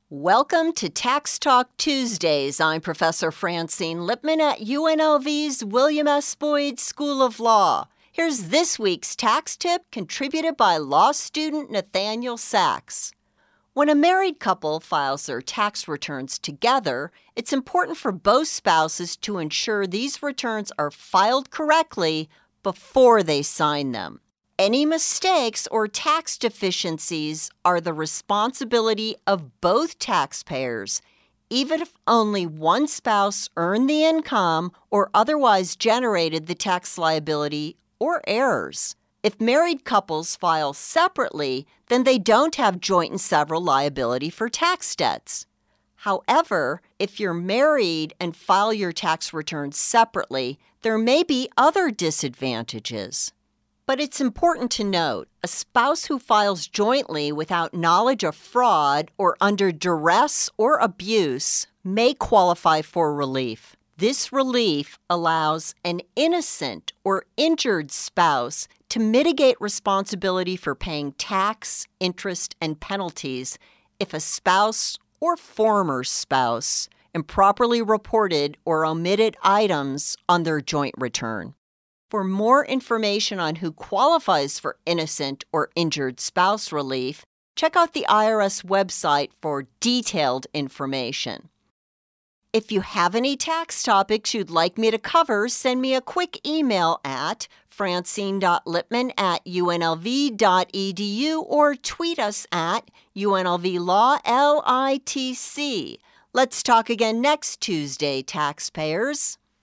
Welcome to Tax Talk Tuesdays. I'm Professor Francine Lipman at UNLV's William S. Boyd School of Law. Here's this week's tax tip contributed by law student Nathaniel Sachs. When a married couple files their tax returns together, it's important for both spouses to ensure these returns are filed correctly before they sign them. Any mistakes or tax deficiencies are the responsibility of both taxpayers, even if only one spouse earned the income or otherwise generated the tax liability or errors. If married couples file separately, then they don't have joint and several liability for tax debts. However, if you're married and file your tax returns separately, there may be other disadvantages. But it's important to note, a spouse who files jointly without knowledge of fraud or under duress or abuse may qualify for relief. This relief allows an innocent or injured spouse to mitigate responsibility for paying tax, interest, and penalties if a spouse or former spouse improperly reported or omitted items on their joint return. For more information on who qualifies for innocent or injured spouse relief, check out the IRS website for detailed information. If you have any tax topics you'd like me to cover, send me a quick email at francine.lipman@unlv.edu or tweet us at UNLVLawLITC. Let's talk again next Tuesday, taxpayers.